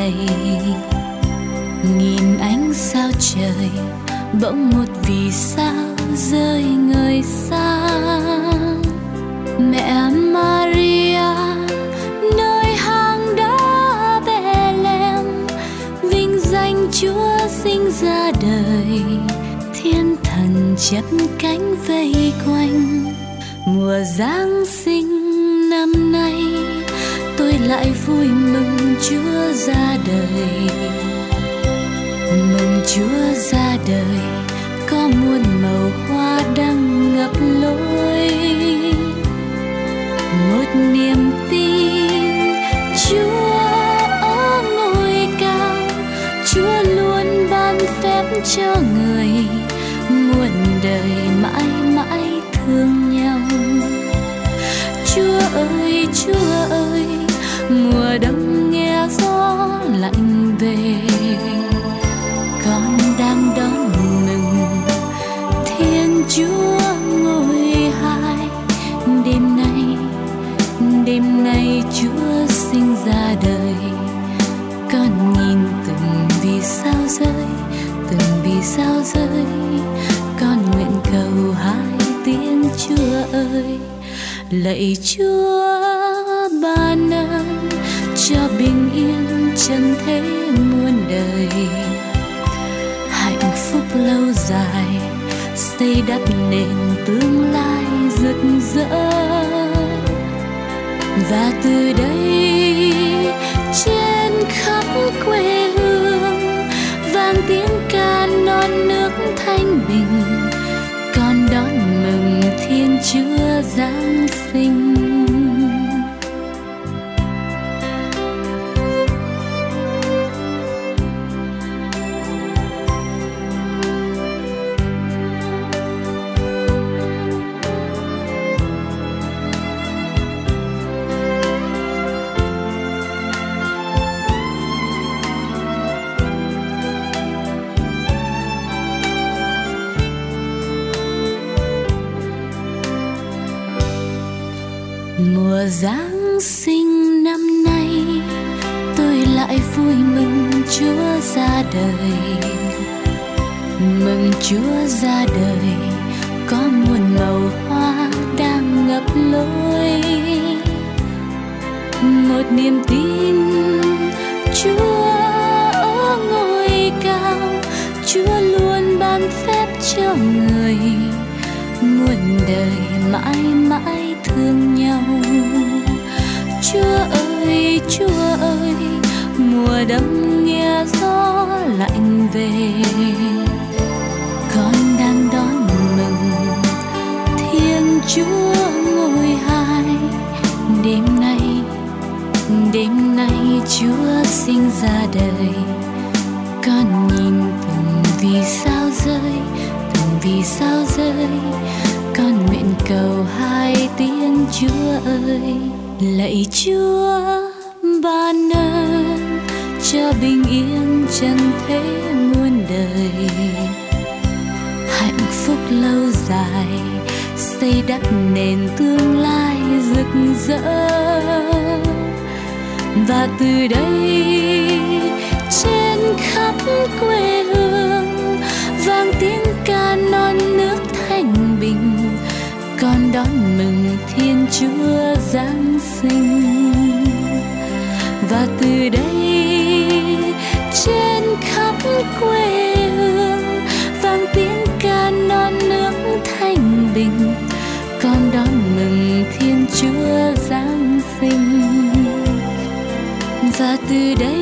đầy. Nhìn ánh sao trời, bỗng một vì sao rơi ngời xa. Mẹ Maria nơi hang đá Bethlehem, vinh danh Chúa sinh ra đời. Thiên thần chắp cánh vây quanh. Mùa Giáng sinh năm nay, tôi lại vui mừng Chúa ra đời. Mừng Chúa ra đời, có muôn màu hoa đăng ngập lối. Một niềm tin Chúa ở ngôi cao, Chúa luôn ban phép cho người, muôn đời mãi mãi thương nhau. Chúa ơi, mùa đông nghe gió lạnh về, con đang đón mừng Thiên Chúa ngôi hai. Đêm nay Chúa sinh ra đời, con nhìn từng vì sao rơi, con nguyện cầu hai tiếng Chúa ơi. Lạy Chúa ban ơn cho bình yên trần thế muôn đời, hạnh phúc lâu dài xây đắp nền tương lai rực rỡ. Và từ đây trên khắp quê hương vang tiếng ca non nước thanh bình, con đón mừng Thiên Chúa Giáng sinh. Mùa Giáng sinh năm nay, tôi lại vui mừng Chúa ra đời. Mừng Chúa ra đời, có muôn màu hoa đang ngập lối. Một niềm tin Chúa ở ngôi cao, Chúa luôn ban phép cho người, muôn đời mãi mãi thương nhau. Chúa ơi, mùa đông nghe gió lạnh về, con đang đón mừng Thiên Chúa ngôi hai. Đêm nay Chúa sinh ra đời, con nhìn từng vì sao rơi, con nguyện cầu hai tiếng Chúa ơi. Lạy Chúa ban ơn cho bình yên trần thế muôn đời, hạnh phúc lâu dài xây đắp nền tương lai rực rỡ. Và từ đây trên khắp quê hương vang tiếng ca non nước thanh bình, con đón mừng Thiên Chúa Giáng sinh. Và từ đây trên khắp quê hương vang tiếng ca non nước thanh bình, con đón mừng Thiên Chúa Giáng sinh. Và từ đây